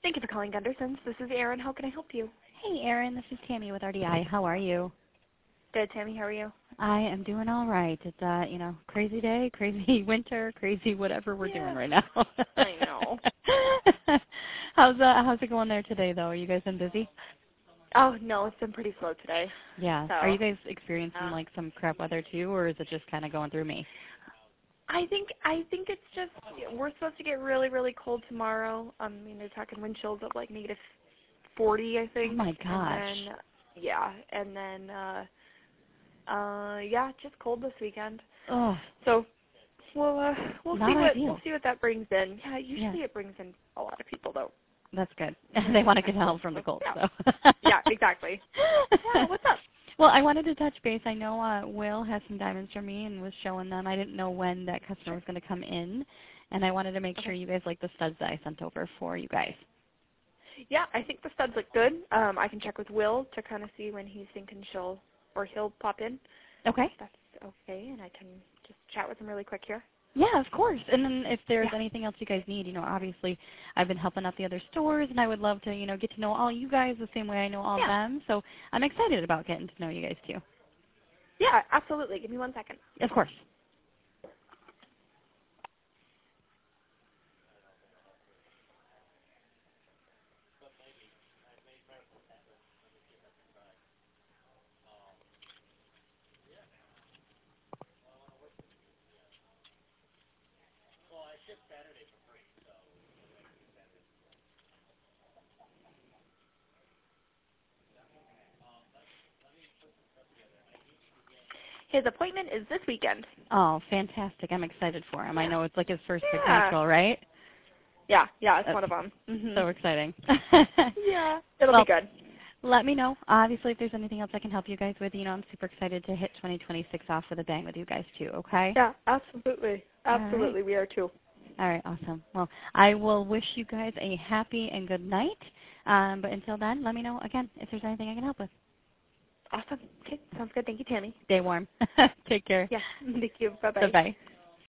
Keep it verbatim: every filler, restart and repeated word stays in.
Thank you for calling Gunderson's. This is Erin. How can I help you? Hey, Erin. This is Tammy with R D I. How are you? Good, Tammy. How are you? I am doing all right. It's uh, you know, crazy day, crazy winter, crazy whatever we're Yeah. doing right now. I know. how's uh, how's it going there today, though? Are you guys been busy? Oh, no, it's been pretty slow today. Yeah. So, Are you guys experiencing uh, like some crap weather too, or is it just kind of going through me? I think I think it's just we're supposed to get really really cold tomorrow. Um, I mean they're talking wind chills of like negative forty, I think. Oh my gosh. And then yeah, and then uh, uh, yeah, just cold this weekend. Oh. So we'll uh, we'll Not see what ideal. we'll see what that brings in. Yeah, usually Yeah. it brings in a lot of people though. That's good. They want to get help from the cold, Yeah. so. Yeah, exactly. Yeah, what's up? Well, I wanted to touch base. I know uh, Will has some diamonds for me and was showing them. I didn't know when that customer Sure. was going to come in, and I wanted to make Okay. sure you guys like the studs that I sent over for you guys. Yeah, I think the studs look good. Um, I can check with Will to kind of see when he's thinking she'll or he'll pop in. Okay. If that's okay, and I can just chat with him really quick here. Yeah, of course. And then if there's Yeah. anything else you guys need, you know, obviously I've been helping out the other stores, and I would love to, you know, get to know all you guys the same way I know all Yeah. them. So I'm excited about getting to know you guys too. Yeah, absolutely. Give me one second. Of course. His appointment is this weekend. Oh, fantastic. I'm excited for him. I Yeah. know it's like his first big Yeah. natural, right? Yeah, yeah, it's That's one of them. Mm-hmm. so exciting. Yeah. It'll Well, be good. let me know. Obviously, if there's anything else I can help you guys with, you know, I'm super excited to hit twenty twenty-six off with a bang with you guys too, okay? Yeah, absolutely. All right. Absolutely. We are too. All right, awesome. Well, I will wish you guys a happy and good night. Um, but until then, let me know again if there's anything I can help with. Awesome. Okay, sounds good. Thank you, Tammy. Stay warm. Take care. Yeah. Thank you. Bye-bye. Bye-bye.